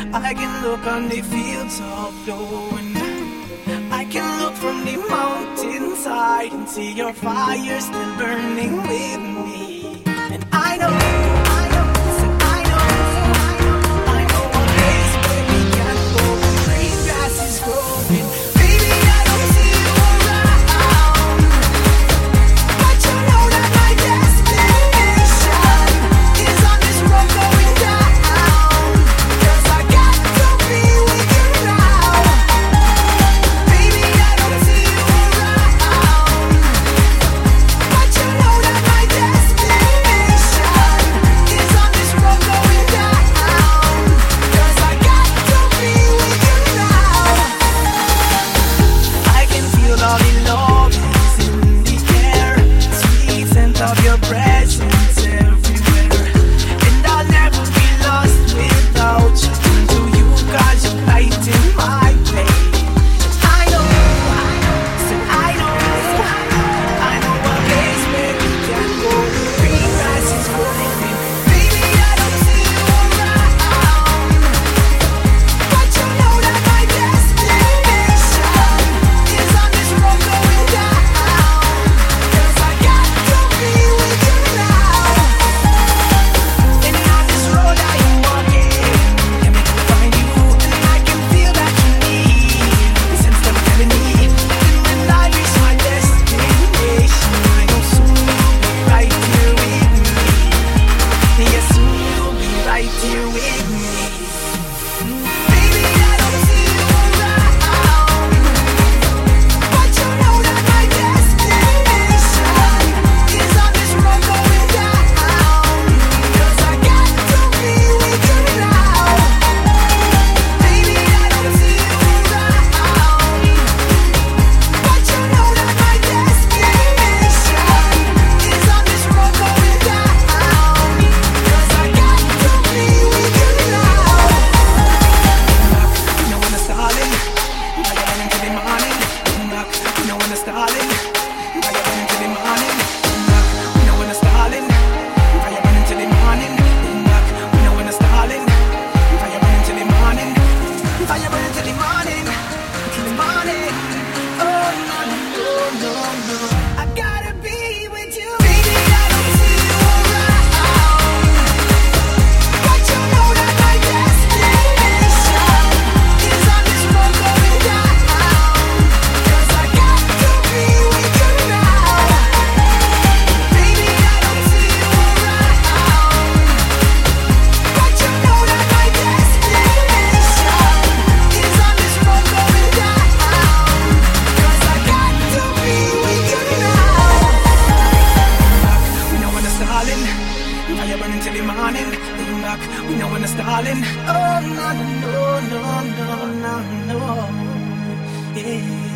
I can look on the fields of blowing. I can look from the mountainside and see your fire still burning with me. And I know, I know a place where we can go where green grass is growing. Baby, I don't see you around, but you know that my destination is on this road going down. 'Cause I got to be with you now. Baby, I don't see you around, but you know that my destination is on this road going down. 'Cause I got to be with you now. I can feel all the love is in the air, sweet scent of your presence everywhere. And I'll never be lost without you. Turn to you 'cause you're lighting my way. I know a place where we can go. Green grass is growing. Baby, I don't see you around, but you know that my destination is on this road going down. 'Cause I got to be with you now. And on this road I am walking, can make me find you, and I can feel that you need the sense that I'm telling me. And when I reach my destination, I know soon you'll be right here with me. Yes, soon you'll be right here with me. Baby, I don't see you around, but you know that my destination is on this road going down. 'Cause I got to be with you now. Baby, I don't see you around, but you know that my destination is on this road going down. 'Cause I got to be with you now. You know when it's darling, fire burning till the morning. You know when it's darling, fire burning till the morning. You know when it's darling, fire burning till the morning. You know when it's darling, fire burning till the morning. Fire burning till the morning, till the morning. Oh no, no, no, no. I gotta be with you. Baby, I don't see you around, but you know that my destination is on this road going down. 'Cause I got to be with you now. Baby, I don't see you around, but you know that my destination is on this road going down. 'Cause I got to be with you now. We know when it's darling, fire burning till the morning. We know when it's darling. Oh no, no, no, no, no, no, no. Yeah.